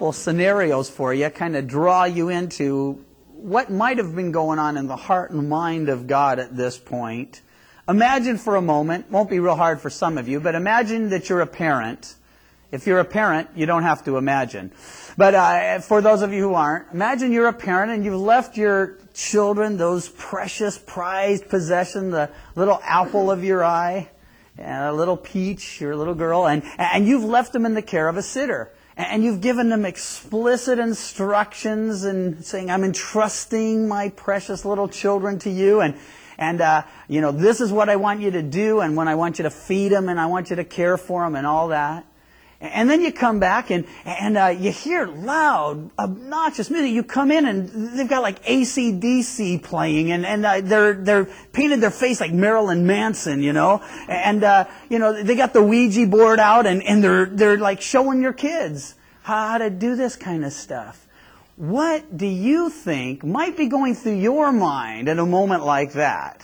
couple scenarios for you, kind of draw you into what might have been going on in the heart and mind of God at this point. Imagine for a moment, won't be real hard for some of you, but imagine that you're a parent. If you're a parent, you don't have to imagine. But for those of you who aren't, imagine you're a parent and you've left your children, those precious, prized possession, the little apple of your eye, and a little peach, your little girl, and you've left them in the care of a sitter. And you've given them explicit instructions and saying, I'm entrusting my precious little children to you. And this is what I want you to do, and when I want you to feed them, and I want you to care for them, and all that. And then you come back, and you hear loud, obnoxious music. You come in, and they've got like AC/DC playing, and they're painted their face like Marilyn Manson, and they got the Ouija board out, and they're like showing your kids how to do this kind of stuff. What do you think might be going through your mind at a moment like that?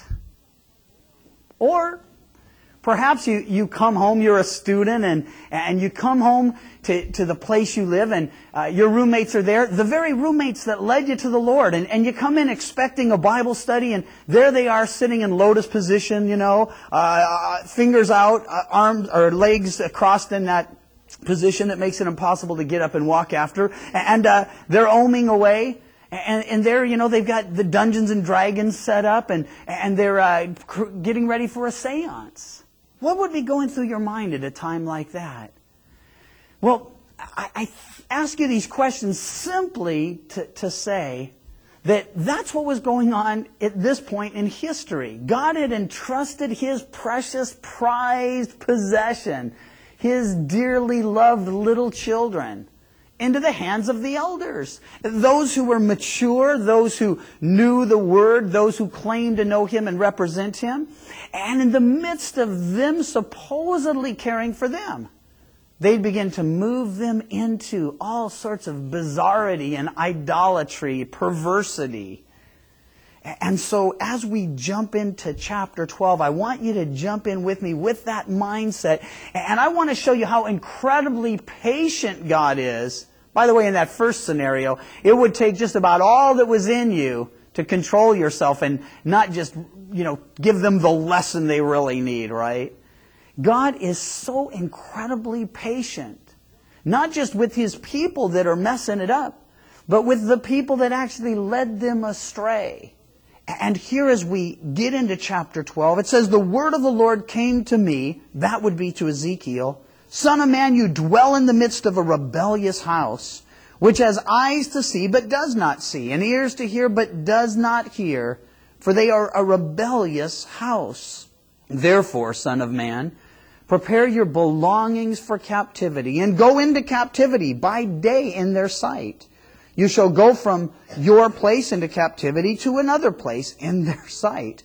Or perhaps you come home, you're a student, and you come home to the place you live, and your roommates are there, the very roommates that led you to the Lord, and you come in expecting a Bible study, and there they are sitting in lotus position, fingers out, arms or legs crossed in that position that makes it impossible to get up and walk after, and they're oming away. And there, they've got the Dungeons and Dragons set up, and they're getting ready for a seance. What would be going through your mind at a time like that? Well, I ask you these questions simply to say that that's what was going on at this point in history. God had entrusted His precious, prized possession, His dearly loved little children, into the hands of the elders. Those who were mature, those who knew the Word, those who claimed to know Him and represent Him. And in the midst of them supposedly caring for them, they'd begin to move them into all sorts of bizarrity and idolatry, perversity. And so as we jump into chapter 12, I want you to jump in with me with that mindset. And I want to show you how incredibly patient God is. By the way, in that first scenario, it would take just about all that was in you to control yourself and not just, give them the lesson they really need, right? God is so incredibly patient. Not just with His people that are messing it up, but with the people that actually led them astray. And here as we get into chapter 12, it says, the word of the Lord came to me, that would be to Ezekiel, Son of man, you dwell in the midst of a rebellious house, which has eyes to see but does not see, and ears to hear but does not hear, for they are a rebellious house. Therefore, Son of man, prepare your belongings for captivity, and go into captivity by day in their sight. You shall go from your place into captivity to another place in their sight.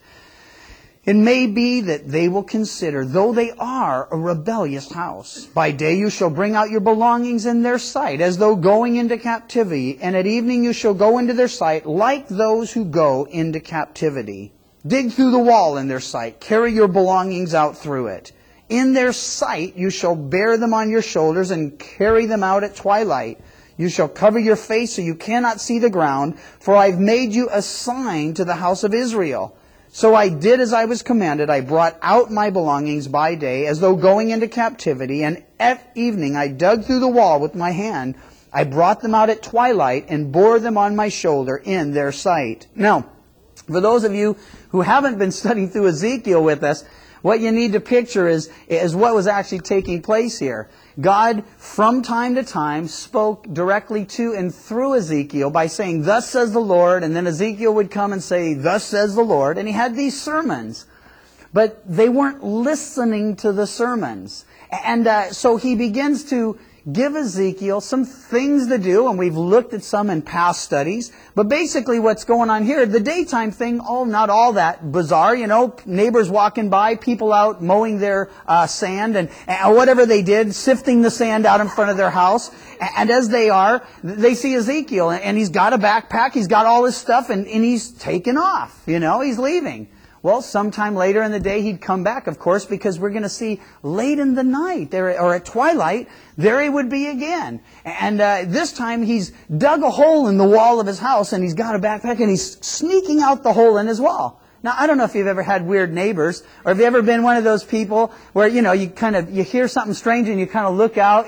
It may be that they will consider, though they are a rebellious house. By day you shall bring out your belongings in their sight, as though going into captivity, and at evening you shall go into their sight, like those who go into captivity. Dig through the wall in their sight, carry your belongings out through it. In their sight you shall bear them on your shoulders, and carry them out at twilight. You shall cover your face so you cannot see the ground, for I have made you a sign to the house of Israel. So I did as I was commanded. I brought out my belongings by day, as though going into captivity, and at evening I dug through the wall with my hand. I brought them out at twilight, and bore them on my shoulder in their sight. Now, for those of you who haven't been studying through Ezekiel with us, what you need to picture is what was actually taking place here. God, from time to time, spoke directly to and through Ezekiel by saying, thus says the Lord, and then Ezekiel would come and say, thus says the Lord, and he had these sermons. But they weren't listening to the sermons. And so he begins to give Ezekiel some things to do, and we've looked at some in past studies. But basically what's going on here, the daytime thing, not all that bizarre, neighbors walking by, people out mowing their sand, and whatever they did, sifting the sand out in front of their house. And as they see Ezekiel, and he's got a backpack, he's got all his stuff, and he's taken off, he's leaving. Well, sometime later in the day he'd come back, of course, because we're going to see late in the night, or at twilight, there he would be again. And this time he's dug a hole in the wall of his house, and he's got a backpack, and he's sneaking out the hole in his wall. Now, I don't know if you've ever had weird neighbors, or have you ever been one of those people where, you hear something strange and you kind of look out,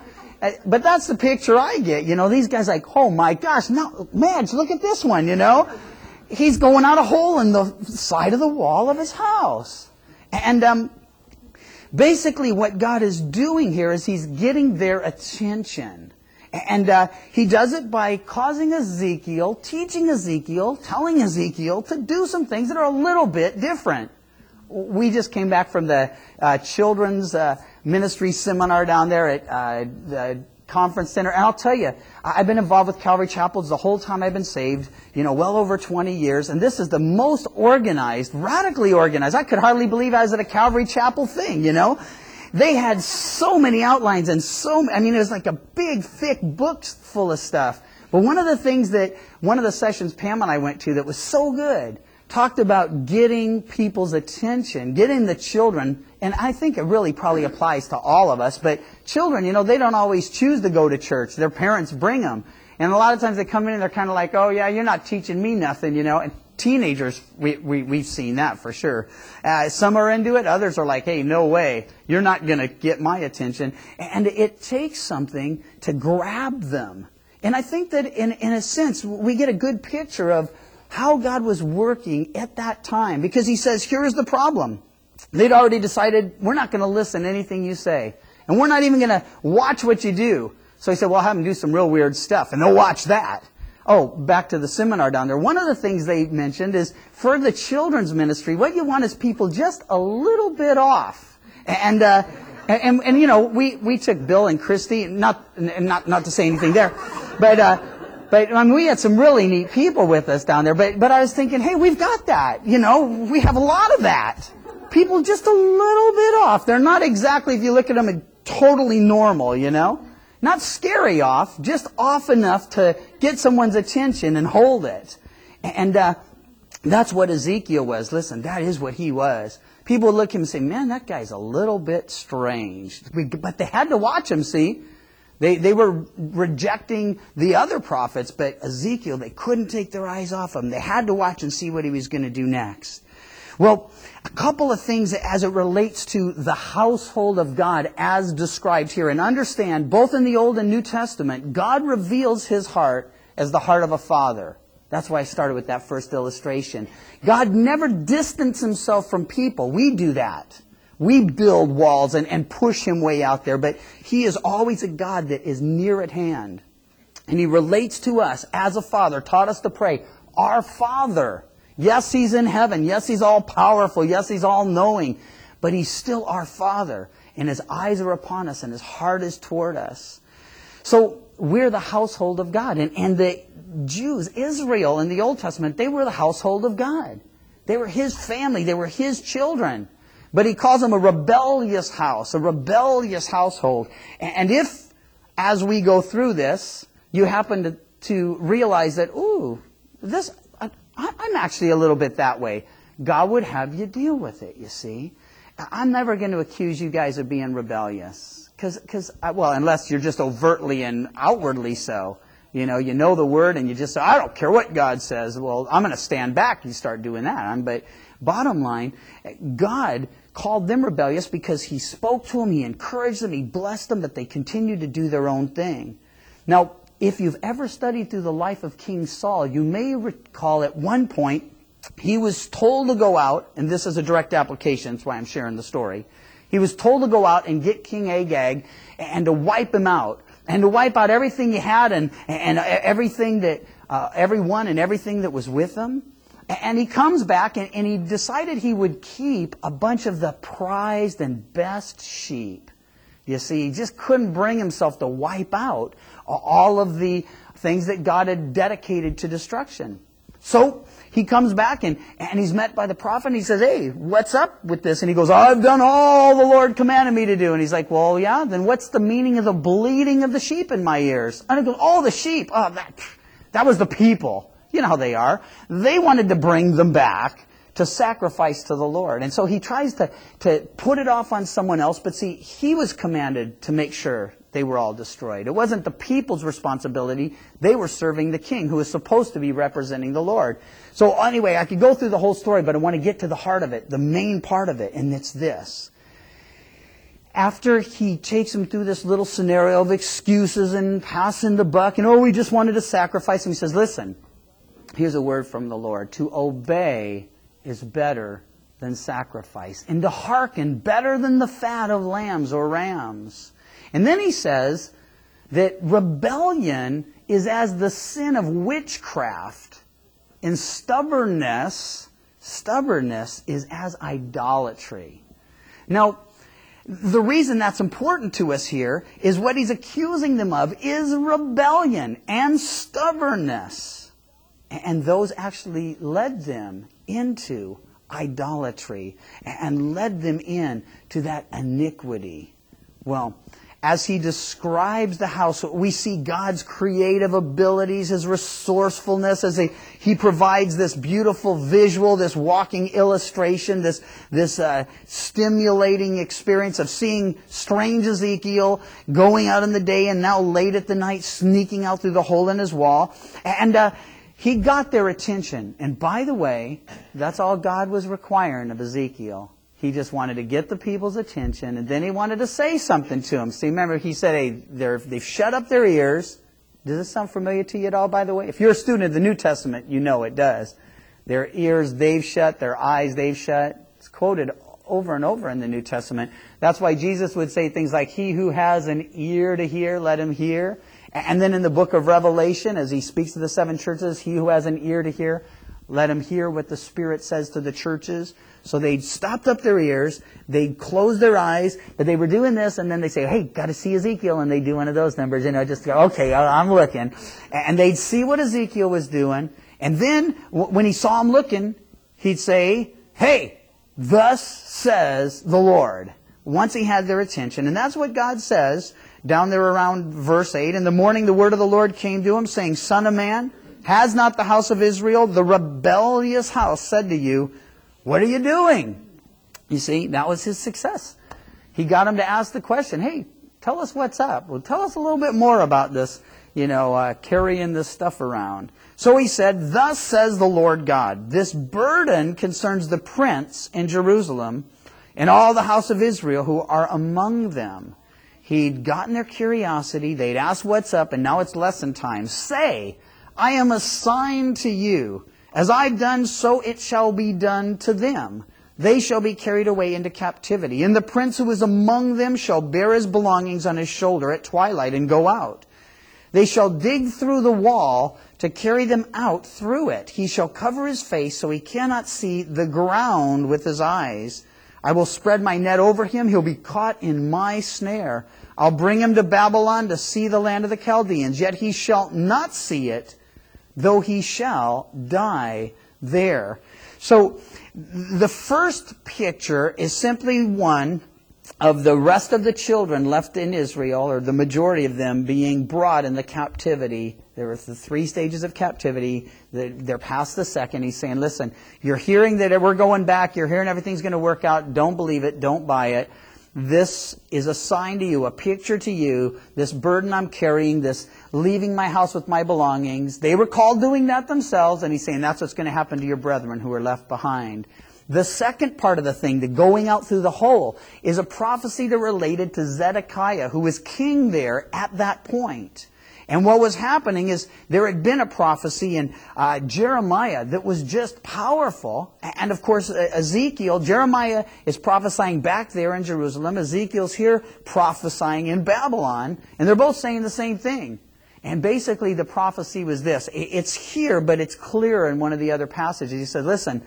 But that's the picture I get, These guys like, oh my gosh, no, Madge, look at this one, He's going out a hole in the side of the wall of his house. And basically what God is doing here is He's getting their attention. And He does it by causing Ezekiel, teaching Ezekiel, telling Ezekiel to do some things that are a little bit different. We just came back from the children's ministry seminar down there at the conference center. And I'll tell you, I've been involved with Calvary Chapels the whole time I've been saved, well over 20 years. And this is the most organized, radically organized. I could hardly believe I was at a Calvary Chapel thing, They had so many outlines and it was like a big, thick book full of stuff. But one of the sessions Pam and I went to that was so good, talked about getting people's attention, getting the children, and I think it really probably applies to all of us, but children, they don't always choose to go to church. Their parents bring them. And a lot of times they come in and they're kind of like, oh yeah, you're not teaching me nothing, And teenagers, we've seen that for sure. Some are into it, others are like, hey, no way, you're not going to get my attention. And it takes something to grab them. And I think that in a sense, we get a good picture of how God was working at that time. Because He says, here's the problem. They'd already decided, we're not going to listen to anything you say. And we're not even going to watch what you do. So He said, well, I'll have them do some real weird stuff. And they'll watch that. Oh, back to the seminar down there. One of the things they mentioned is, for the children's ministry, what you want is people just a little bit off. And we took Bill and Christy, not to say anything there, but we had some really neat people with us down there. But I was thinking, hey, we've got that. We have a lot of that. People just a little bit off. They're not exactly, if you look at them, totally normal, Not scary off, just off enough to get someone's attention and hold it. And that's what Ezekiel was. Listen, that is what he was. People would look at him and say, man, that guy's a little bit strange. But they had to watch him, see. They were rejecting the other prophets, but Ezekiel, they couldn't take their eyes off him. They had to watch and see what he was going to do next. Well, a couple of things as it relates to the household of God as described here. And understand, both in the Old and New Testament, God reveals His heart as the heart of a father. That's why I started with that first illustration. God never distanced Himself from people. We do that. We build walls and push Him way out there. But He is always a God that is near at hand. And He relates to us as a father, taught us to pray, our Father. Yes, He's in heaven. Yes, He's all powerful. Yes, He's all knowing. But He's still our Father. And His eyes are upon us and His heart is toward us. So we're the household of God. And the Jews, Israel in the Old Testament, they were the household of God. They were His family. They were His children. But He calls them a rebellious house, a rebellious household. And if, as we go through this, you happen to realize that, I'm actually a little bit that way, God would have you deal with it, you see. I'm never going to accuse you guys of being rebellious. Unless you're just overtly and outwardly so. You know the Word and you just say, I don't care what God says. Well, I'm going to stand back. You start doing that. But bottom line, God called them rebellious because He spoke to them, He encouraged them, He blessed them, but they continued to do their own thing. Now, if you've ever studied through the life of King Saul, you may recall at one point he was told to go out, and this is a direct application, that's why I'm sharing the story. He was told to go out and get King Agag and to wipe him out, and to wipe out everything he had and everything that everyone and everything that was with him. And he comes back and he decided he would keep a bunch of the prized and best sheep. You see, he just couldn't bring himself to wipe out all of the things that God had dedicated to destruction. So he comes back and he's met by the prophet and he says, hey, what's up with this? And he goes, I've done all the Lord commanded me to do. And he's like, well, yeah, then what's the meaning of the bleating of the sheep in my ears? And he goes, oh, the sheep. Oh, that was the people. You know how they are. They wanted to bring them back to sacrifice to the Lord. And so he tries to put it off on someone else, but see, he was commanded to make sure they were all destroyed. It wasn't the people's responsibility. They were serving the king, who was supposed to be representing the Lord. So anyway, I could go through the whole story, but I want to get to the heart of it, the main part of it, and it's this. After he takes him through this little scenario of excuses and passing the buck, and we just wanted to sacrifice him, he says, listen, here's a word from the Lord. To obey is better than sacrifice, and to hearken better than the fat of lambs or rams. And then he says that rebellion is as the sin of witchcraft, and stubbornness is as idolatry. Now, the reason that's important to us here is what he's accusing them of is rebellion and stubbornness. And those actually led them into idolatry and led them into that iniquity. Well, as he describes the house, we see God's creative abilities, His resourcefulness, as He provides this beautiful visual, this walking illustration, this stimulating experience of seeing strange Ezekiel going out in the day and now late at the night sneaking out through the hole in his wall. And he got their attention. And by the way, that's all God was requiring of Ezekiel. He just wanted to get the people's attention, and then he wanted to say something to them. See, remember, he said, hey, they've shut up their ears. Does this sound familiar to you at all, by the way? If you're a student of the New Testament, you know it does. Their ears they've shut, their eyes they've shut. It's quoted over and over in the New Testament. That's why Jesus would say things like, he who has an ear to hear, let him hear. And then in the book of Revelation, as he speaks to the 7 churches, he who has an ear to hear, let him hear what the Spirit says to the churches. So they'd stopped up their ears, they'd closed their eyes, but they were doing this, and then they say, hey, got to see Ezekiel, and they'd do one of those numbers, just go, okay, I'm looking. And they'd see what Ezekiel was doing, and then when he saw him looking, he'd say, hey, thus says the Lord. Once he had their attention, and that's what God says down there around verse 8. In the morning the word of the Lord came to him, saying, Son of man, has not the house of Israel, the rebellious house, said to you, what are you doing? You see, that was his success. He got him to ask the question, hey, tell us what's up. Well, tell us a little bit more about this, carrying this stuff around. So he said, thus says the Lord God, this burden concerns the prince in Jerusalem and all the house of Israel who are among them. He'd gotten their curiosity, they'd asked what's up, and now it's lesson time. Say, I am assigned to you. As I've done, so it shall be done to them. They shall be carried away into captivity. And the prince who is among them shall bear his belongings on his shoulder at twilight and go out. They shall dig through the wall to carry them out through it. He shall cover his face so he cannot see the ground with his eyes. I will spread my net over him. He'll be caught in my snare. I'll bring him to Babylon to see the land of the Chaldeans. Yet he shall not see it, though he shall die there. So the first picture is simply one of the rest of the children left in Israel, or the majority of them, being brought in the captivity. There were the 3 stages of captivity. They're past the second. He's saying, listen, you're hearing that we're going back. You're hearing everything's going to work out. Don't believe it. Don't buy it. This is a sign to you, a picture to you, this burden I'm carrying, this leaving my house with my belongings. They recall doing that themselves, and he's saying that's what's going to happen to your brethren who are left behind. The second part of the thing, the going out through the hole, is a prophecy that related to Zedekiah, who was king there at that point. And what was happening is there had been a prophecy in Jeremiah that was just powerful. And of course, Ezekiel, Jeremiah is prophesying back there in Jerusalem. Ezekiel's here prophesying in Babylon. And they're both saying the same thing. And basically the prophecy was this. It's here, but it's clearer in one of the other passages. He said, listen,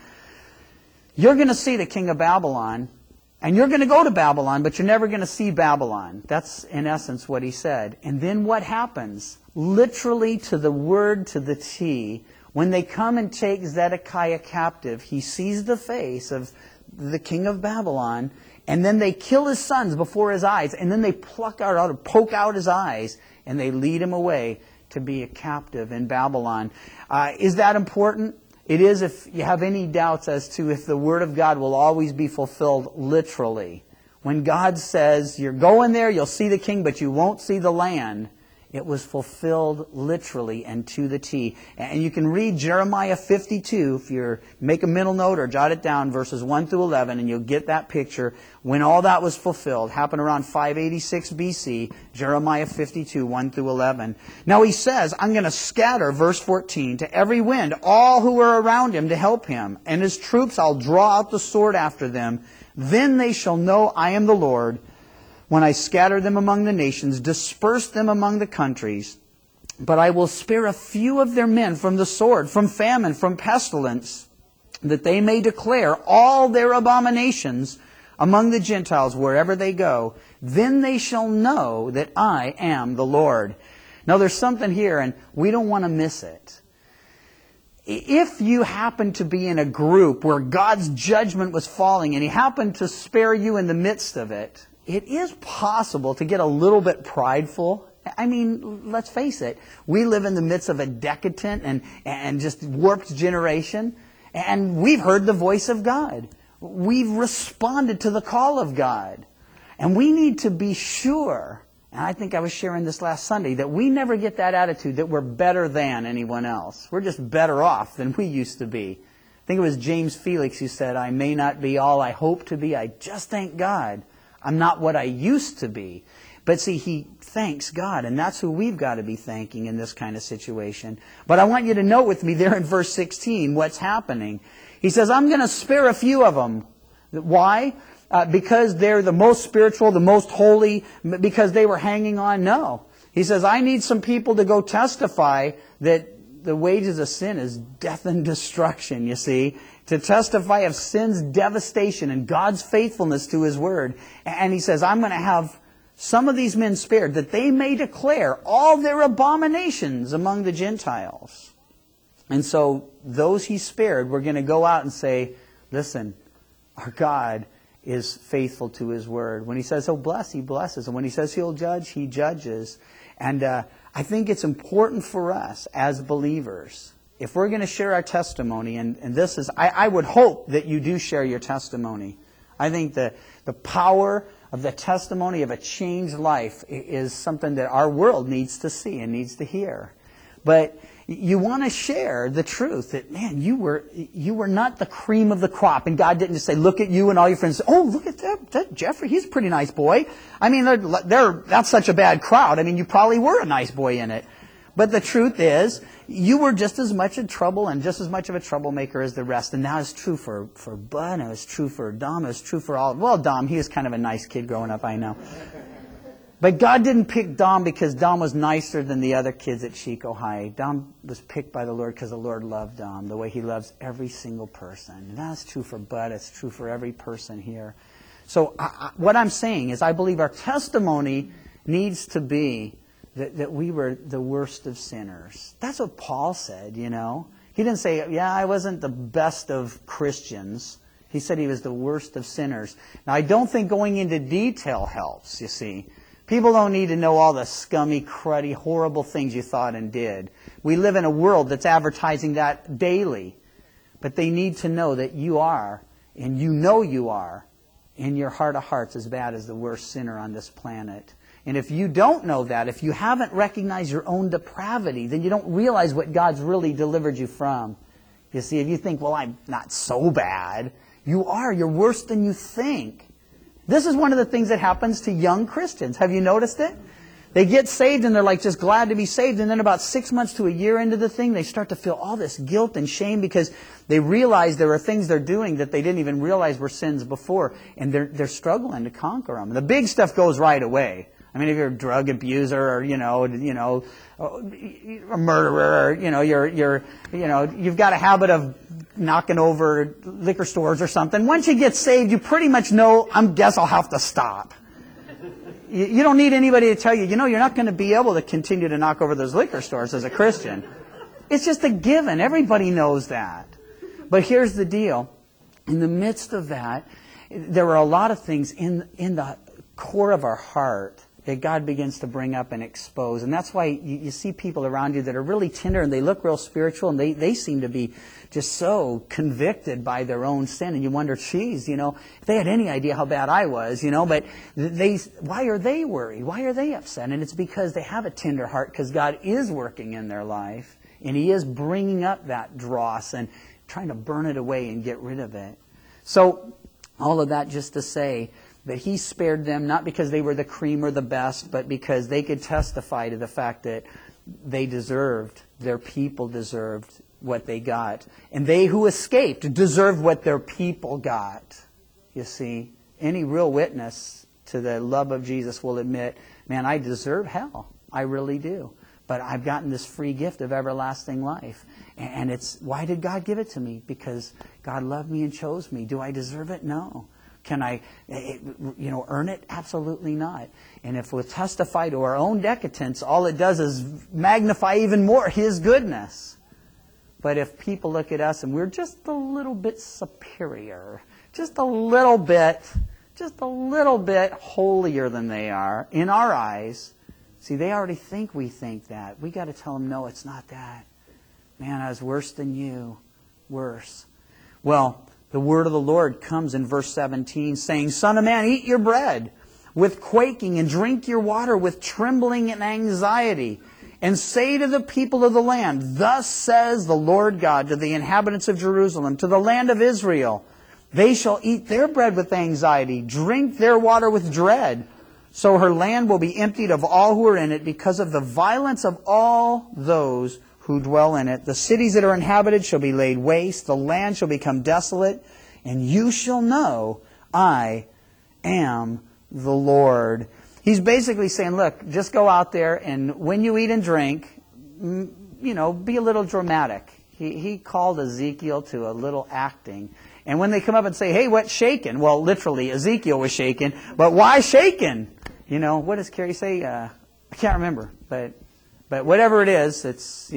you're going to see the king of Babylon. And you're going to go to Babylon, but you're never going to see Babylon. That's in essence what he said. And then what happens? Literally to the word, to the T, when they come and take Zedekiah captive, he sees the face of the king of Babylon, and then they kill his sons before his eyes, and then they poke out his eyes, and they lead him away to be a captive in Babylon. Is that important? It is if you have any doubts as to if the Word of God will always be fulfilled literally. When God says, you're going there, you'll see the king, but you won't see the land, it was fulfilled literally and to the T. And you can read Jeremiah 52, if you make a mental note or jot it down, verses 1 through 11, and you'll get that picture. When all that was fulfilled, happened around 586 BC, Jeremiah 52, 1 through 11. Now he says, I'm going to scatter, verse 14, to every wind all who are around him to help him, and his troops I'll draw out the sword after them. Then they shall know I am the Lord, when I scatter them among the nations, disperse them among the countries. But I will spare a few of their men from the sword, from famine, from pestilence, that they may declare all their abominations among the Gentiles wherever they go. Then they shall know that I am the Lord. Now there's something here, and we don't want to miss it. If you happen to be in a group where God's judgment was falling and He happened to spare you in the midst of it, it is possible to get a little bit prideful. I mean, let's face it. We live in the midst of a decadent and just warped generation. And we've heard the voice of God. We've responded to the call of God. And we need to be sure, and I think I was sharing this last Sunday, that we never get that attitude that we're better than anyone else. We're just better off than we used to be. I think it was James Felix who said, I may not be all I hope to be. I just thank God I'm not what I used to be. But see, he thanks God, and that's who we've got to be thanking in this kind of situation. But I want you to note with me there in verse 16 what's happening. He says, I'm going to spare a few of them. Why? Because they're the most spiritual, the most holy, because they were hanging on? No. He says, I need some people to go testify that the wages of sin is death and destruction, you see. To testify of sin's devastation and God's faithfulness to His Word. And he says, I'm going to have some of these men spared, that they may declare all their abominations among the Gentiles. And so those He spared were going to go out and say, listen, our God is faithful to His Word. When He says He'll bless, He blesses. And when He says He'll judge, He judges. And I think it's important for us as believers, if we're going to share our testimony, and this is, I would hope that you do share your testimony. I think the power of the testimony of a changed life is something that our world needs to see and needs to hear. But you want to share the truth that, man, you were not the cream of the crop, and God didn't just say, look at you and all your friends. Oh, look at that Jeffrey, he's a pretty nice boy. I mean, that's such a bad crowd. I mean, you probably were a nice boy in it. But the truth is, you were just as much in trouble and just as much of a troublemaker as the rest. And that is true for Bud, and it was true for Dom, it was true for all. Well, Dom, he was kind of a nice kid growing up, I know. But God didn't pick Dom because Dom was nicer than the other kids at Chico High. Dom was picked by the Lord because the Lord loved Dom the way He loves every single person. And that's true for Bud. It's true for every person here. So what I'm saying is I believe our testimony needs to be that we were the worst of sinners. That's what Paul said, you know. He didn't say, yeah, I wasn't the best of Christians. He said he was the worst of sinners. Now, I don't think going into detail helps, you see. People don't need to know all the scummy, cruddy, horrible things you thought and did. We live in a world that's advertising that daily. But they need to know that you are, and you know you are, in your heart of hearts as bad as the worst sinner on this planet. And if you don't know that, if you haven't recognized your own depravity, then you don't realize what God's really delivered you from. You see, if you think, well, I'm not so bad, you are. You're worse than you think. This is one of the things that happens to young Christians. Have you noticed it? They get saved and they're like just glad to be saved. And then about 6 months to a year into the thing, they start to feel all this guilt and shame because they realize there are things they're doing that they didn't even realize were sins before. And they're struggling to conquer them. And the big stuff goes right away. I mean, if you're a drug abuser or, a murderer, or, you've got a habit of knocking over liquor stores or something. Once you get saved, you pretty much know, guess I'll have to stop. You don't need anybody to tell you, you're not going to be able to continue to knock over those liquor stores as a Christian. It's just a given. Everybody knows that. But here's the deal. In the midst of that, there are a lot of things in the core of our heart that God begins to bring up and expose. And that's why you see people around you that are really tender and they look real spiritual and they seem to be just so convicted by their own sin. And you wonder, geez, if they had any idea how bad I was, but why are they worried? Why are they upset? And it's because they have a tender heart because God is working in their life and He is bringing up that dross and trying to burn it away and get rid of it. So all of that just to say that He spared them, not because they were the cream or the best, but because they could testify to the fact that they deserved, their people deserved what they got. And they who escaped deserved what their people got. You see, any real witness to the love of Jesus will admit, man, I deserve hell. I really do. But I've gotten this free gift of everlasting life. And why did God give it to me? Because God loved me and chose me. Do I deserve it? No. Can I, earn it? Absolutely not. And if we testify to our own decadence, all it does is magnify even more His goodness. But if people look at us and we're just a little bit superior, just a little bit holier than they are in our eyes, see, they already think we think that. We got to tell them, no, it's not that. Man, I was worse than you. Worse. Well, the word of the Lord comes in verse 17 saying, Son of man, eat your bread with quaking and drink your water with trembling and anxiety. And say to the people of the land, Thus says the Lord God to the inhabitants of Jerusalem, to the land of Israel, They shall eat their bread with anxiety, drink their water with dread. So her land will be emptied of all who are in it because of the violence of all those who dwell in it. The cities that are inhabited shall be laid waste. The land shall become desolate. And you shall know I am the Lord. He's basically saying, look, just go out there and when you eat and drink, be a little dramatic. He called Ezekiel to a little acting. And when they come up and say, hey, what's shaken? Well, literally, Ezekiel was shaken. But why shaken? What does Carrie say? I can't remember. But whatever it is, it's,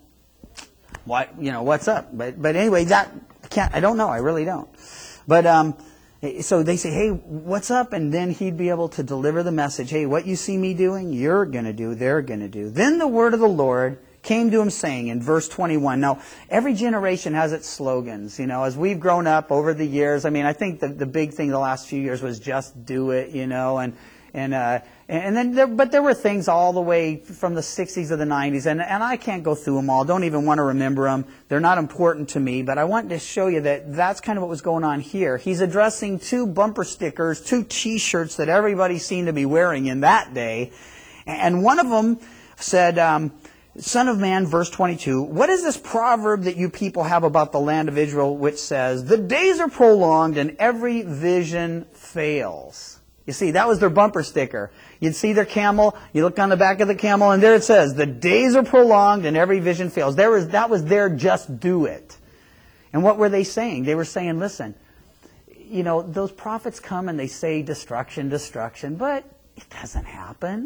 what's up? But anyway, I don't know. I really don't. But so they say, hey, what's up? And then he'd be able to deliver the message. Hey, what you see me doing, you're going to do, they're going to do. Then the word of the Lord came to him saying in verse 21. Now, every generation has its slogans. As we've grown up over the years, I think the big thing the last few years was just do it, but there were things all the way from the 60s to the 90s, and I can't go through them all. Don't even want to remember them. They're not important to me, but I want to show you that that's kind of what was going on here. He's addressing two bumper stickers, two T-shirts that everybody seemed to be wearing in that day, and one of them said, Son of man, verse 22, what is this proverb that you people have about the land of Israel which says, the days are prolonged and every vision fails? You see, that was their bumper sticker. You'd see their camel, you look on the back of the camel, and there it says, the days are prolonged and every vision fails. That was their just do it. And what were they saying? They were saying, listen, those prophets come and they say destruction, destruction, but it doesn't happen.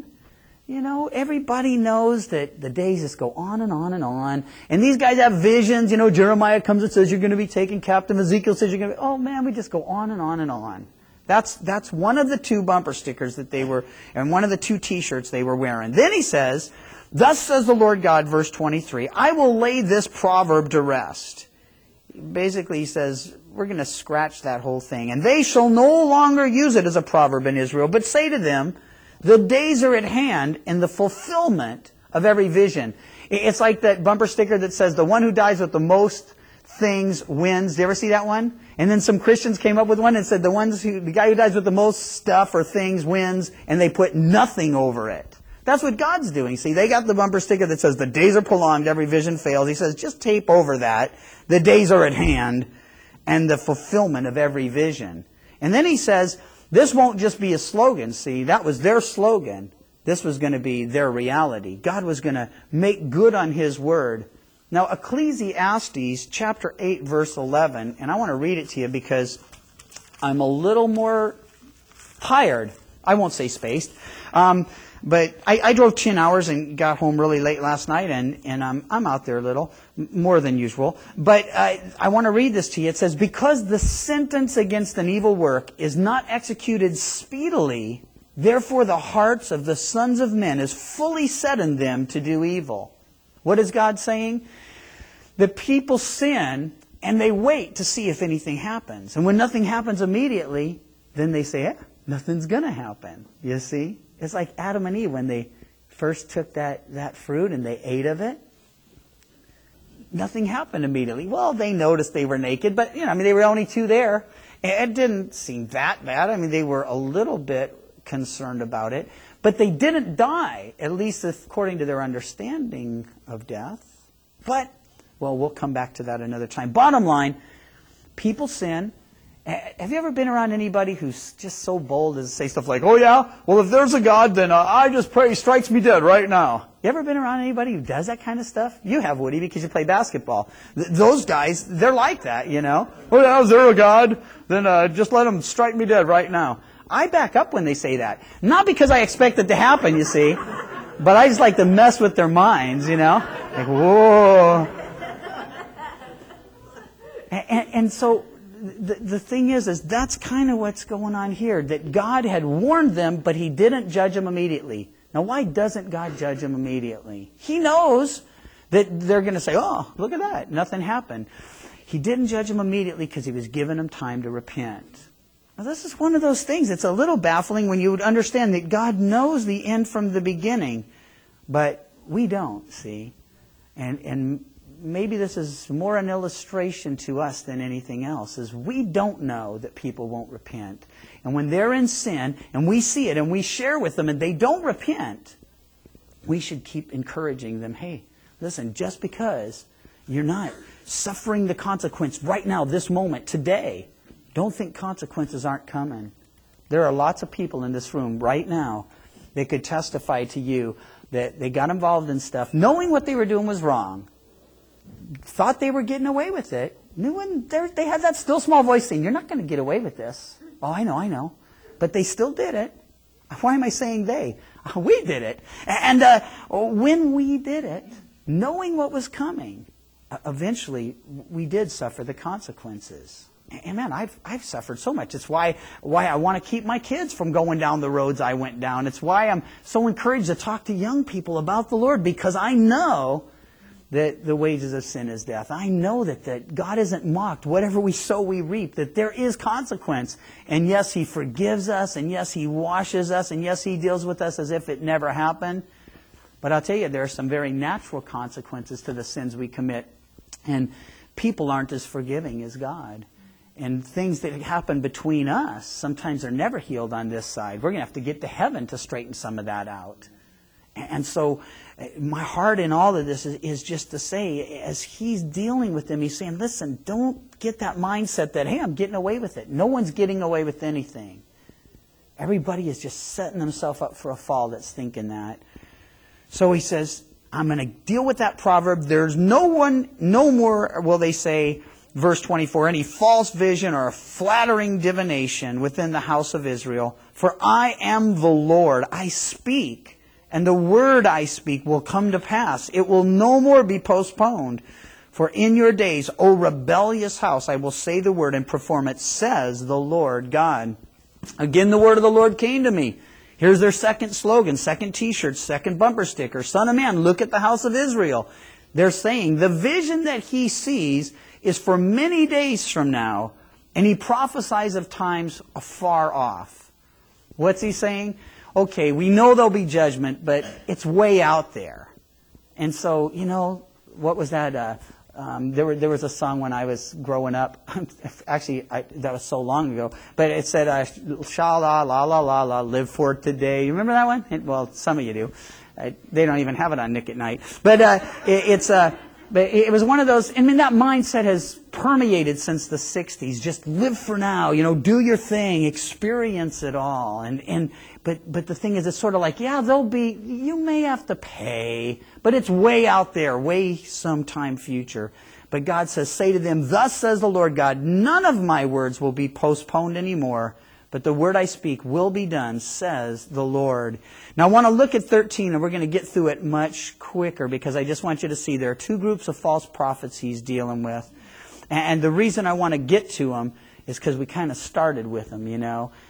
Everybody knows that the days just go on and on and on. And these guys have visions. Jeremiah comes and says you're going to be taken captive. Ezekiel says you're going to be, oh man, we just go on and on and on. That's one of the two bumper stickers that they were, and one of the two T-shirts they were wearing. Then he says, Thus says the Lord God, verse 23, I will lay this proverb to rest. Basically, he says, we're going to scratch that whole thing. And they shall no longer use it as a proverb in Israel, but say to them, the days are at hand in the fulfillment of every vision. It's like that bumper sticker that says, the one who dies with the most things wins. Do you ever see that one? And then some Christians came up with one and said, the guy who dies with the most stuff or things wins, and they put nothing over it. That's what God's doing. See, they got the bumper sticker that says, the days are prolonged, every vision fails. He says, just tape over that. The days are at hand and the fulfillment of every vision. And then he says, this won't just be a slogan. See, that was their slogan. This was going to be their reality. God was going to make good on His word. Now, Ecclesiastes chapter 8, verse 11, and I want to read it to you because I'm a little more tired. I won't say spaced. But I drove 10 hours and got home really late last night, and I'm out there a little, more than usual. But I want to read this to you. It says, because the sentence against an evil work is not executed speedily, Therefore the hearts of the sons of men is fully set in them to do evil. What is God saying? The people sin and they wait to see if anything happens. And when nothing happens immediately, then they say, nothing's going to happen. You see? It's like Adam and Eve when they first took that fruit and they ate of it. Nothing happened immediately. Well, they noticed they were naked, but they were only two there. It didn't seem that bad. They were a little bit concerned about it, but they didn't die, at least according to their understanding of death. But, we'll come back to that another time. Bottom line, people sin. Have you ever been around anybody who's just so bold as to say stuff like, oh yeah, well if there's a God, then I just pray he strikes me dead right now. You ever been around anybody who does that kind of stuff? You have, Woody, because you play basketball. Those guys, they're like that, Oh yeah, is there a God? Then just let him strike me dead right now. I back up when they say that. Not because I expect it to happen, you see, but I just like to mess with their minds, Like, whoa. And so the thing is that's kind of what's going on here, that God had warned them, but he didn't judge them immediately. Now, why doesn't God judge them immediately? He knows that they're going to say, oh, look at that, nothing happened. He didn't judge them immediately because he was giving them time to repent. Now, this is one of those things that's a little baffling when you would understand that God knows the end from the beginning, but we don't, see? And maybe this is more an illustration to us than anything else, is we don't know that people won't repent. And when they're in sin, and we see it, and we share with them, and they don't repent, we should keep encouraging them, hey, listen, just because you're not suffering the consequence right now, this moment, today, don't think consequences aren't coming. There are lots of people in this room right now that could testify to you that they got involved in stuff, knowing what they were doing was wrong, thought they were getting away with it. They had that still small voice saying, you're not going to get away with this. Oh, I know. But they still did it. Why am I saying they? We did it. And when we did it, knowing what was coming, eventually we did suffer the consequences. And man, I've suffered so much. It's why I want to keep my kids from going down the roads I went down. It's why I'm so encouraged to talk to young people about the Lord, because I know that the wages of sin is death. I know that God isn't mocked. Whatever we sow, we reap. That there is consequence. And yes, he forgives us. And yes, he washes us. And yes, he deals with us as if it never happened. But I'll tell you, there are some very natural consequences to the sins we commit. And people aren't as forgiving as God. And things that happen between us, sometimes are never healed on this side. We're going to have to get to heaven to straighten some of that out. And so my heart in all of this is just to say, as he's dealing with them, he's saying, listen, don't get that mindset that, hey, I'm getting away with it. No one's getting away with anything. Everybody is just setting themselves up for a fall that's thinking that. So he says, I'm going to deal with that proverb. There's no more, will they say, verse 24, any false vision or a flattering divination within the house of Israel. For I am the Lord. I speak. And the word I speak will come to pass. It will no more be postponed. For in your days, O rebellious house, I will say the word and perform it, says the Lord God. Again, the word of the Lord came to me. Here's their second slogan, second t-shirt, second bumper sticker. Son of man, look at the house of Israel. They're saying the vision that he sees is for many days from now, and he prophesies of times afar off. What's he saying? Okay, we know there'll be judgment, but it's way out there. And so, what was that? There was a song when I was growing up. Actually, that was so long ago. But it said, sha-la, la, la, la, la, live for today. You remember that one? Well, some of you do. They don't even have it on Nick at Night. But But it was one of those, that mindset has permeated since the 60s. Just live for now, do your thing, experience it all. But the thing is, it's sort of like, yeah, you may have to pay, but it's way out there, way sometime future. But God says, say to them, thus says the Lord God, none of my words will be postponed anymore, but the word I speak will be done, says the Lord. Now I want to look at 13, and we're going to get through it much quicker, because I just want you to see there are two groups of false prophets he's dealing with. And the reason I want to get to them is because we kind of started with them,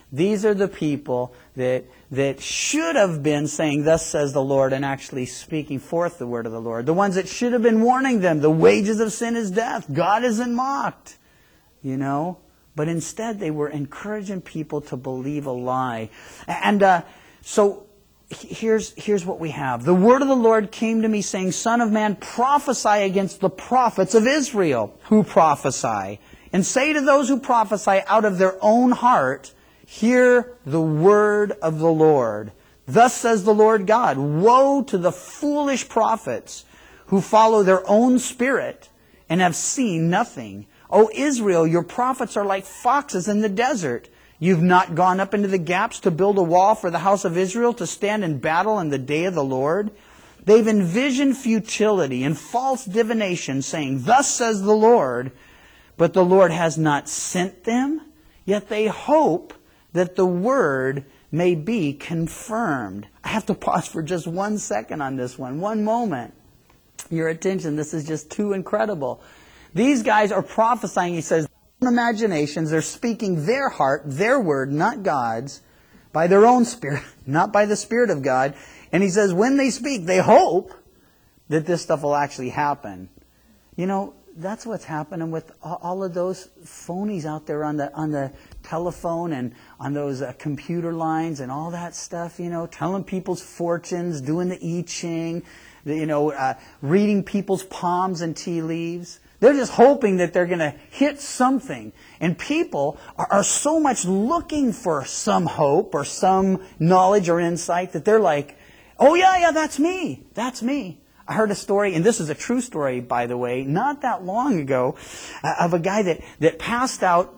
These are the people that should have been saying, thus says the Lord, and actually speaking forth the word of the Lord. The ones that should have been warning them, the wages of sin is death. God isn't mocked. You know? But instead they were encouraging people to believe a lie. And so here's what we have. The word of the Lord came to me saying, Son of man, prophesy against the prophets of Israel who prophesy. And say to those who prophesy out of their own heart, hear the word of the Lord. Thus says the Lord God, woe to the foolish prophets who follow their own spirit and have seen nothing. O Israel, your prophets are like foxes in the desert. You've not gone up into the gaps to build a wall for the house of Israel to stand in battle in the day of the Lord. They've envisioned futility and false divination, saying, thus says the Lord, but the Lord has not sent them, yet they hope that the word may be confirmed. I have to pause for just 1 second on this one. One moment. Your attention, this is just too incredible. These guys are prophesying, he says, imaginations, they're speaking their heart, their word, not God's, by their own spirit, not by the Spirit of God. And he says when they speak, they hope that this stuff will actually happen. You know, that's what's happening with all of those phonies out there on the telephone and on those computer lines and all that stuff, you know, telling people's fortunes, doing the I Ching, reading people's palms and tea leaves. They're just hoping that they're going to hit something. And people are so much looking for some hope or some knowledge or insight that they're like, oh yeah, that's me. That's me. I heard a story, and this is a true story, by the way, not that long ago, of a guy that passed out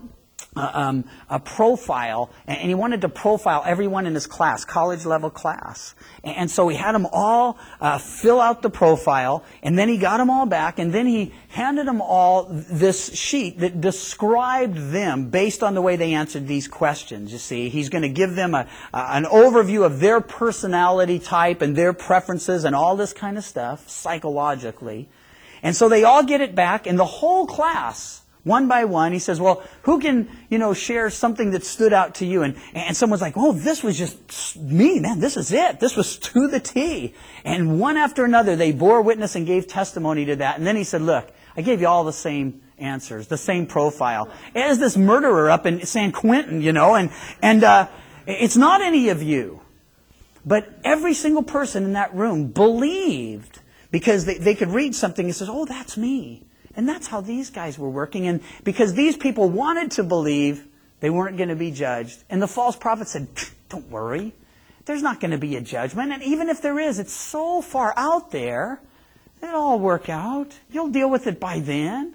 a profile, and he wanted to profile everyone in his class, college-level class. And so he had them all fill out the profile, and then he got them all back, and then he handed them all this sheet that described them based on the way they answered these questions. You see, he's going to give them an overview of their personality type and their preferences and all this kind of stuff, psychologically. And so they all get it back, and the whole class, one by one, he says, well, who can, share something that stood out to you? And someone's like, oh, this was just me, man. This is it. This was to the T. And one after another, they bore witness and gave testimony to that. And then he said, look, I gave you all the same answers, the same profile. As this murderer up in San Quentin, and it's not any of you. But every single person in that room believed because they could read something and says, oh, that's me. And that's how these guys were working. And because these people wanted to believe, they weren't going to be judged. And the false prophet said, don't worry. There's not going to be a judgment. And even if there is, it's so far out there, it'll all work out. You'll deal with it by then.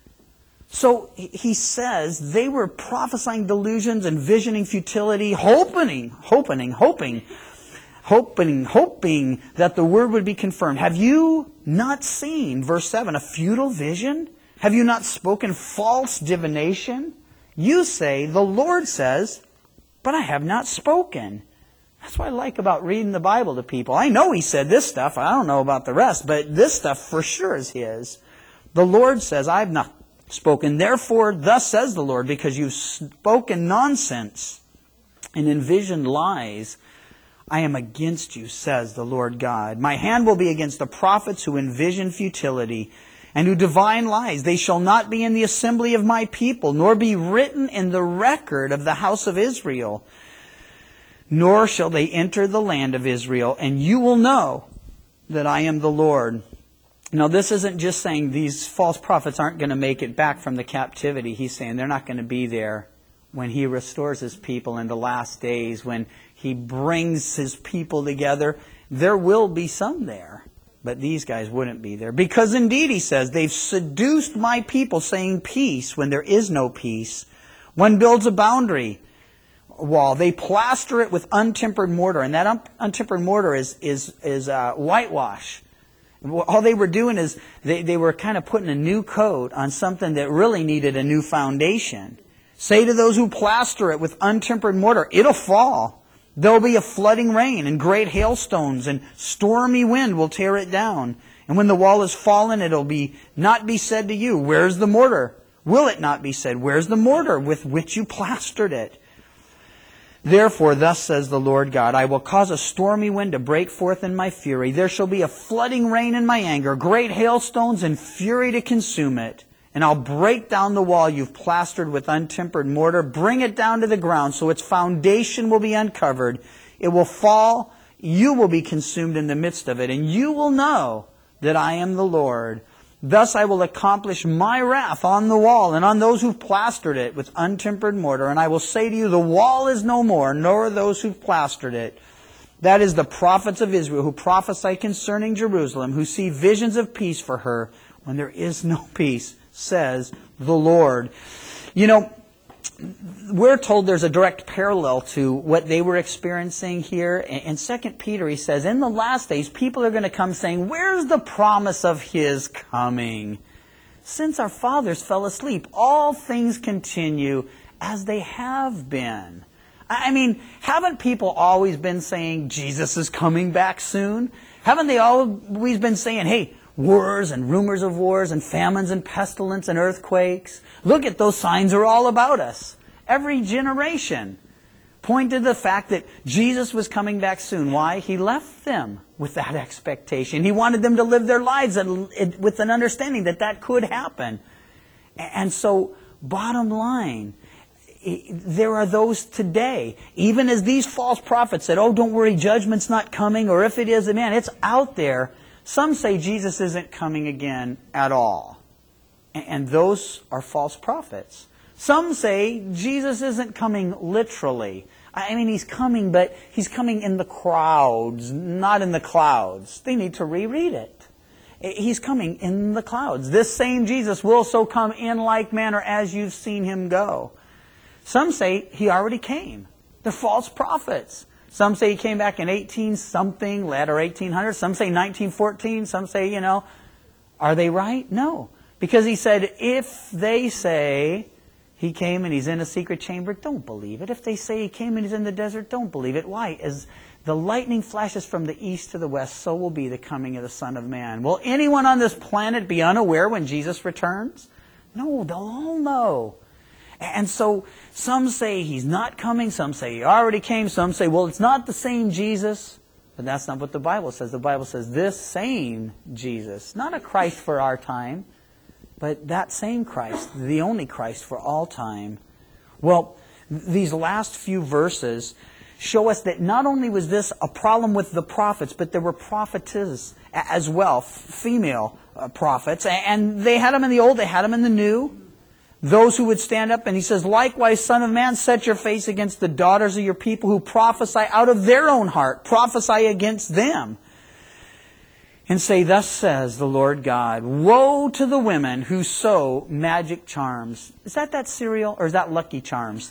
So he says they were prophesying delusions, envisioning futility, hoping that the word would be confirmed. Have you not seen, verse 7, a futile vision? Have you not spoken false divination? You say, the Lord says, but I have not spoken. That's what I like about reading the Bible to people. I know he said this stuff. I don't know about the rest, but this stuff for sure is his. The Lord says, I have not spoken. Therefore, thus says the Lord, because you've spoken nonsense and envisioned lies, I am against you, says the Lord God. My hand will be against the prophets who envision futility and who divine lies. They shall not be in the assembly of my people, nor be written in the record of the house of Israel. Nor shall they enter the land of Israel, and you will know that I am the Lord. Now, this isn't just saying these false prophets aren't going to make it back from the captivity. He's saying they're not going to be there when he restores his people in the last days, when he brings his people together. There will be some there, but these guys wouldn't be there. Because indeed, he says, they've seduced my people, saying peace when there is no peace. One builds a boundary wall. They plaster it with untempered mortar, and that untempered mortar is whitewash. All they were doing is they were kind of putting a new coat on something that really needed a new foundation. Say to those who plaster it with untempered mortar, it'll fall. There'll be a flooding rain and great hailstones, and stormy wind will tear it down. And when the wall is fallen, it'll not be said to you, where's the mortar? Will it not be said, where's the mortar with which you plastered it? Therefore, thus says the Lord God, I will cause a stormy wind to break forth in my fury. There shall be a flooding rain in my anger, great hailstones and fury to consume it. And I'll break down the wall you've plastered with untempered mortar, bring it down to the ground so its foundation will be uncovered. It will fall, you will be consumed in the midst of it, and you will know that I am the Lord. Thus I will accomplish my wrath on the wall and on those who've plastered it with untempered mortar. And I will say to you, the wall is no more, nor those who've plastered it. That is the prophets of Israel who prophesy concerning Jerusalem, who see visions of peace for her when there is no peace, says the Lord. You know, we're told there's a direct parallel to what they were experiencing here. In 2 Peter, he says, in the last days, people are going to come saying, where's the promise of His coming? Since our fathers fell asleep, all things continue as they have been. I mean, haven't people always been saying, Jesus is coming back soon? Haven't they always been saying, hey, wars and rumors of wars and famines and pestilence and earthquakes? Look at those signs are all about us. Every generation pointed to the fact that Jesus was coming back soon. Why? He left them with that expectation. He wanted them to live their lives with an understanding that that could happen. And so, bottom line, there are those today, even as these false prophets said, oh, don't worry, judgment's not coming, or if it is, man, it's out there. Some say Jesus isn't coming again at all. And those are false prophets. Some say Jesus isn't coming literally. I mean, He's coming, but He's coming in the crowds, not in the clouds. They need to reread it. He's coming in the clouds. This same Jesus will so come in like manner as you've seen Him go. Some say He already came. They're false prophets. Some say He came back in 18-something, latter 1800s. Some say 1914. Some say, are they right? No. Because He said, if they say He came and He's in a secret chamber, don't believe it. If they say He came and He's in the desert, don't believe it. Why? As the lightning flashes from the east to the west, so will be the coming of the Son of Man. Will anyone on this planet be unaware when Jesus returns? No, they'll all know. And so some say He's not coming, some say He already came, some say, well, it's not the same Jesus. But that's not what the Bible says. The Bible says this same Jesus, not a Christ for our time, but that same Christ, the only Christ for all time. Well, these last few verses show us that not only was this a problem with the prophets, but there were prophetesses as well, female prophets. And they had them in the old, they had them in the new. Those who would stand up, and He says, likewise, Son of Man, set your face against the daughters of your people who prophesy out of their own heart. Prophesy against them. And say, thus says the Lord God, woe to the women who sew magic charms. Is that cereal, or is that Lucky Charms?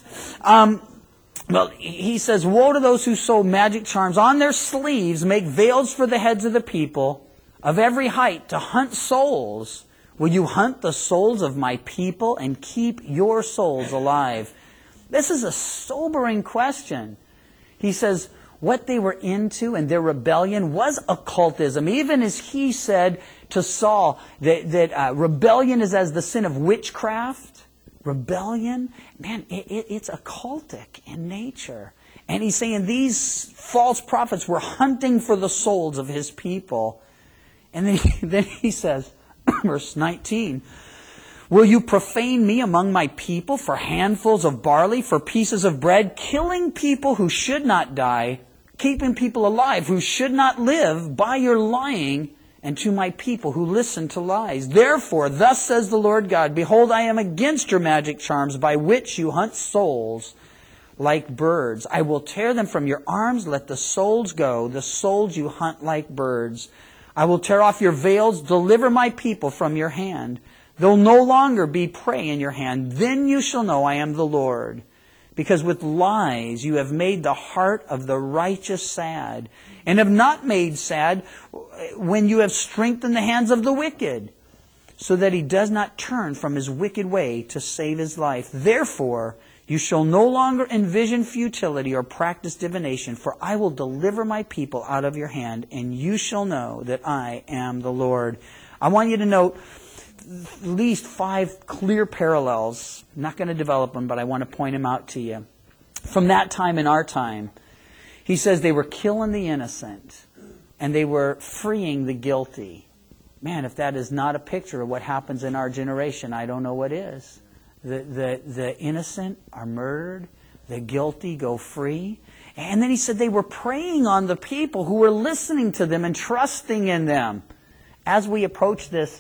Well, He says, woe to those who sew magic charms on their sleeves, make veils for the heads of the people of every height to hunt souls. Will you hunt the souls of my people and keep your souls alive? This is a sobering question. He says, what they were into and their rebellion was occultism. Even as He said to Saul that rebellion is as the sin of witchcraft. Rebellion, man, it's occultic in nature. And He's saying these false prophets were hunting for the souls of His people. And then he says, verse 19, will you profane me among my people for handfuls of barley, for pieces of bread, killing people who should not die, keeping people alive who should not live by your lying, and to my people who listen to lies? Therefore, thus says the Lord God, behold, I am against your magic charms by which you hunt souls like birds. I will tear them from your arms, let the souls go, the souls you hunt like birds. I will tear off your veils, deliver my people from your hand. They'll no longer be prey in your hand. Then you shall know I am the Lord. Because with lies you have made the heart of the righteous sad, and have not made sad when you have strengthened the hands of the wicked, so that he does not turn from his wicked way to save his life. Therefore, you shall no longer envision futility or practice divination, for I will deliver my people out of your hand, and you shall know that I am the Lord. I want you to note at least 5 clear parallels. I'm not going to develop them, but I want to point them out to you. from that time in our time. He says they were killing the innocent and they were freeing the guilty. Man, if that is not a picture of what happens in our generation, I don't know what is. The innocent are murdered, the guilty go free. And then he said they were preying on the people who were listening to them and trusting in them. As we approach this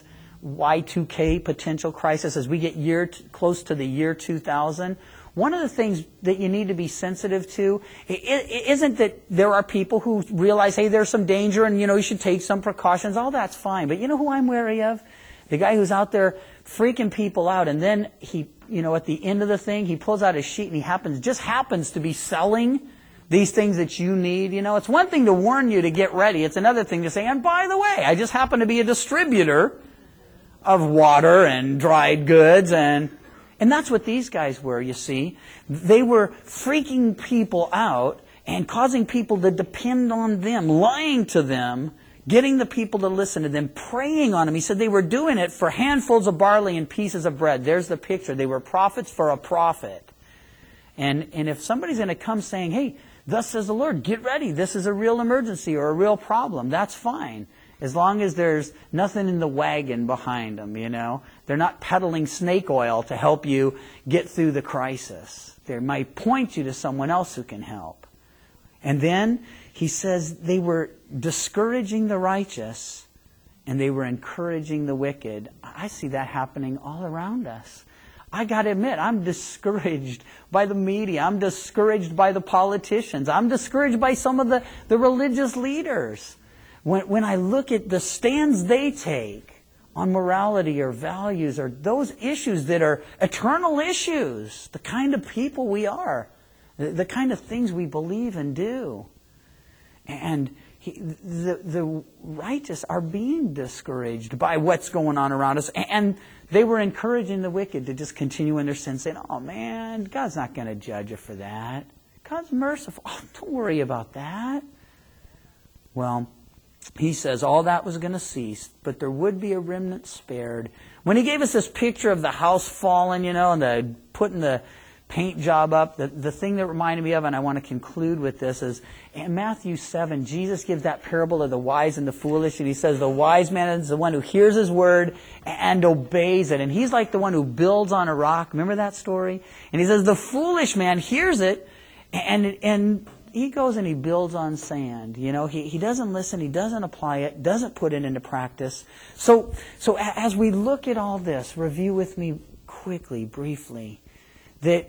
Y2K potential crisis, as we get close to the year 2000, one of the things that you need to be sensitive to isn't that there are people who realize, hey, there's some danger and, you should take some precautions. All that's fine. But you know who I'm wary of? The guy who's out there freaking people out, and then he, at the end of the thing, he pulls out his sheet and he just happens to be selling these things that you need. It's one thing to warn you to get ready. It's another thing to say, and by the way, I just happen to be a distributor of water and dried goods, and that's what these guys were, you see. They were freaking people out and causing people to depend on them, lying to them, getting the people to listen to them, preying on them. He said they were doing it for handfuls of barley and pieces of bread. There's the picture. They were prophets for a profit. And if somebody's going to come saying, hey, thus says the Lord, get ready, this is a real emergency or a real problem, that's fine. As long as there's nothing in the wagon behind them, They're not peddling snake oil to help you get through the crisis. They might point you to someone else who can help. And then he says they were discouraging the righteous and they were encouraging the wicked. I see that happening all around us. I got to admit, I'm discouraged by the media. I'm discouraged by the politicians. I'm discouraged by some of the religious leaders. When I look at the stands they take on morality or values or those issues that are eternal issues, the kind of people we are, the kind of things we believe and do. And the righteous are being discouraged by what's going on around us. And they were encouraging the wicked to just continue in their sin, saying, oh man, God's not going to judge you for that. God's merciful. Oh, don't worry about that. Well, he says all that was going to cease, but there would be a remnant spared. When he gave us this picture of the house falling, and putting the paint job up, the thing that reminded me of, and I want to conclude with this, is in Matthew 7, Jesus gives that parable of the wise and the foolish, and he says the wise man is the one who hears his word and obeys it. And he's like the one who builds on a rock. Remember that story? And he says the foolish man hears it and he goes and he builds on sand. He doesn't listen, he doesn't apply it, doesn't put it into practice. So as we look at all this, review with me quickly, briefly, that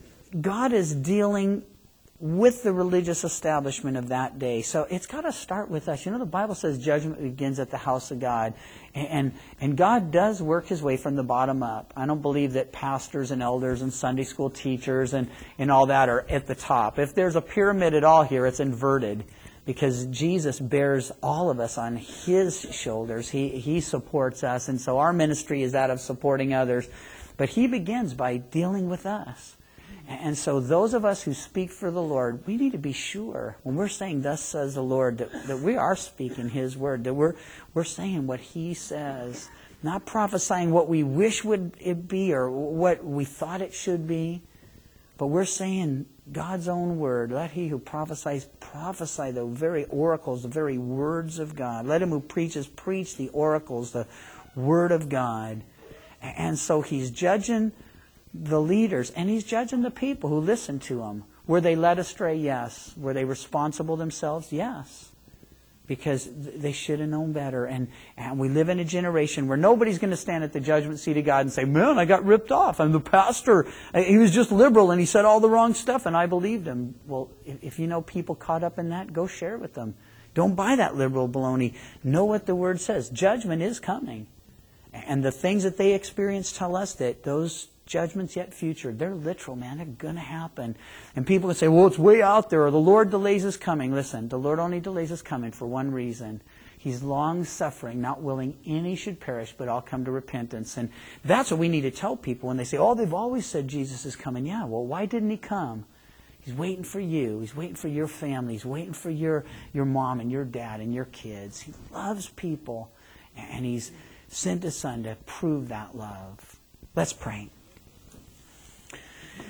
God is dealing with the religious establishment of that day. So it's got to start with us. The Bible says judgment begins at the house of God. And God does work his way from the bottom up. I don't believe that pastors and elders and Sunday school teachers and all that are at the top. If there's a pyramid at all here, it's inverted, because Jesus bears all of us on his shoulders. He supports us, and so our ministry is that of supporting others. But he begins by dealing with us. And so those of us who speak for the Lord, we need to be sure when we're saying, thus says the Lord, that we are speaking his word, that we're saying what he says, not prophesying what we wish would it be or what we thought it should be, but we're saying God's own word. Let he who prophesies prophesy the very oracles, the very words of God. Let him who preaches preach the oracles, the word of God. And so he's judging the leaders, and he's judging the people who listen to him. Were they led astray? Yes. Were they responsible themselves? Yes. Because they should have known better. And we live in a generation where nobody's going to stand at the judgment seat of God and say, man, I got ripped off. I'm the pastor. He was just liberal and he said all the wrong stuff and I believed him. Well, if you know people caught up in that, go share it with them. Don't buy that liberal baloney. Know what the Word says. Judgment is coming. And the things that they experience tell us that those judgments yet future, they're literal, man. They're going to happen. And people can say, well, it's way out there, or the Lord delays his coming. Listen, the Lord only delays his coming for one reason. He's long-suffering, not willing any should perish, but all come to repentance. And that's what we need to tell people when they say, oh, they've always said Jesus is coming. Yeah, well, why didn't he come? He's waiting for you. He's waiting for your family. He's waiting for your mom and your dad and your kids. He loves people, and he's sent his Son to prove that love. Let's pray.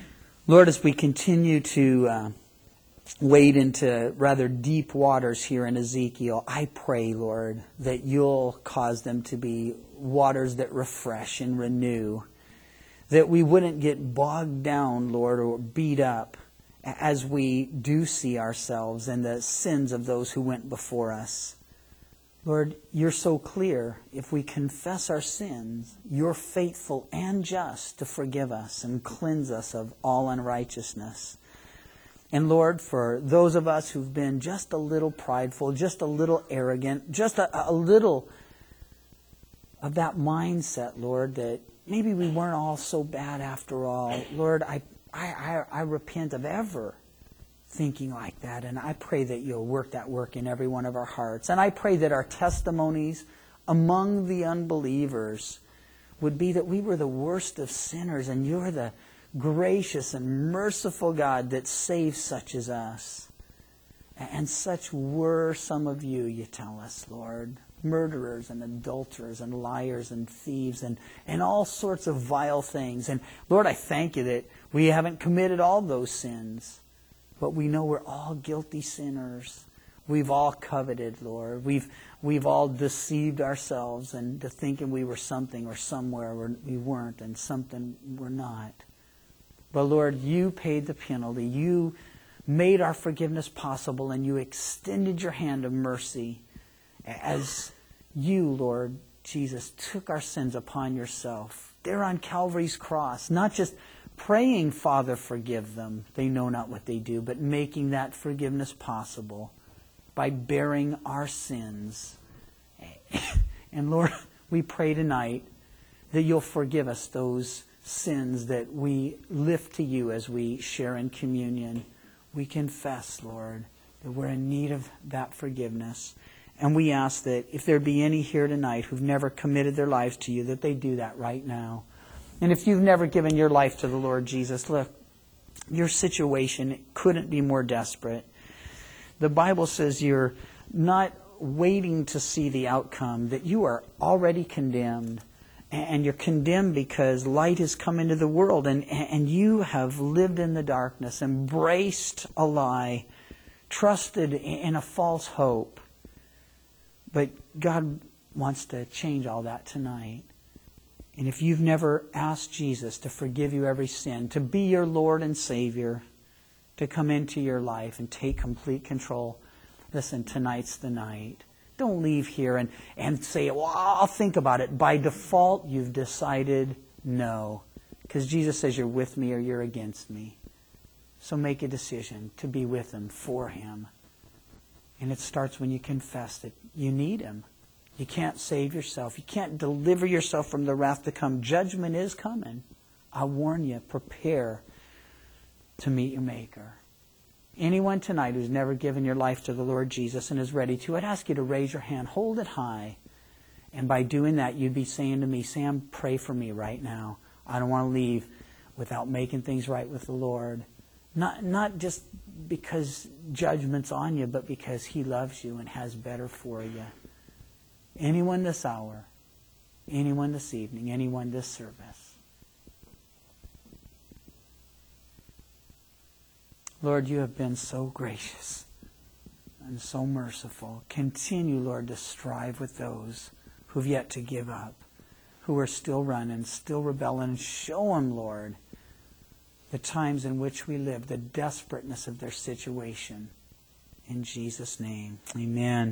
Lord, as we continue to wade into rather deep waters here in Ezekiel, I pray, Lord, that you'll cause them to be waters that refresh and renew, that we wouldn't get bogged down, Lord, or beat up as we do see ourselves and the sins of those who went before us. Lord, you're so clear. If we confess our sins, you're faithful and just to forgive us and cleanse us of all unrighteousness. And Lord, for those of us who've been just a little prideful, just a little arrogant, just a little of that mindset, Lord, that maybe we weren't all so bad after all. Lord, I repent of ever thinking like that, and I pray that you'll work that work in every one of our hearts. And I pray that our testimonies among the unbelievers would be that we were the worst of sinners, and you're the gracious and merciful God that saves such as us. And such were some of you, you tell us, Lord. Murderers and adulterers and liars and thieves and all sorts of vile things. And Lord, I thank you that we haven't committed all those sins. But we know we're all guilty sinners. We've all coveted, Lord. We've all deceived ourselves into thinking we were something or somewhere where we weren't, and something we're not. But Lord, you paid the penalty. You made our forgiveness possible, and you extended your hand of mercy as you, Lord Jesus, took our sins upon yourself there on Calvary's cross. Not just praying, Father, forgive them, they know not what they do, but making that forgiveness possible by bearing our sins. And Lord, we pray tonight that you'll forgive us those sins that we lift to you as we share in communion. We confess, Lord, that we're in need of that forgiveness. And we ask that if there be any here tonight who've never committed their lives to you, that they do that right now. And if you've never given your life to the Lord Jesus, look, your situation couldn't be more desperate. The Bible says you're not waiting to see the outcome, that you are already condemned. And you're condemned because light has come into the world, and you have lived in the darkness, embraced a lie, trusted in a false hope. But God wants to change all that tonight. And if you've never asked Jesus to forgive you every sin, to be your Lord and Savior, to come into your life and take complete control, listen, tonight's the night. Don't leave here and say, well, I'll think about it. By default, you've decided no. Because Jesus says you're with me or you're against me. So make a decision to be with Him, for Him. And it starts when you confess that you need Him. You can't save yourself. You can't deliver yourself from the wrath to come. Judgment is coming. I warn you, prepare to meet your Maker. Anyone tonight who's never given your life to the Lord Jesus and is ready to, I'd ask you to raise your hand, hold it high. And by doing that, you'd be saying to me, Sam, pray for me right now. I don't want to leave without making things right with the Lord. Not just because judgment's on you, but because He loves you and has better for you. Anyone this hour, anyone this evening, anyone this service. Lord, you have been so gracious and so merciful. Continue, Lord, to strive with those who've yet to give up, who are still running, still rebelling. Show them, Lord, the times in which we live, the desperateness of their situation. In Jesus' name, amen.